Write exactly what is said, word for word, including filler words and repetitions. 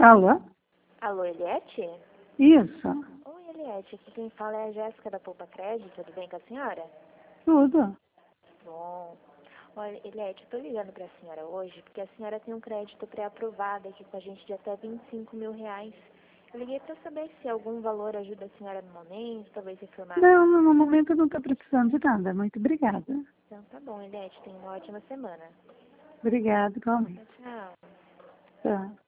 Alô? Alô, Eliette? Isso. Oi, Eliette. Aqui quem fala é a Jéssica da Poupa Crédito. Tudo bem com a senhora? Tudo. Bom. Olha, Eliette, eu tô ligando pra senhora hoje porque a senhora tem um crédito pré-aprovado aqui com a gente de até vinte e cinco mil reais. Eu liguei pra saber se algum valor ajuda a senhora no momento, talvez informar. Não, no no momento eu não estou precisando de nada. Muito obrigada. Então tá bom, Eliette. Tenha uma ótima semana. Obrigada, igualmente. Tchau. Tá.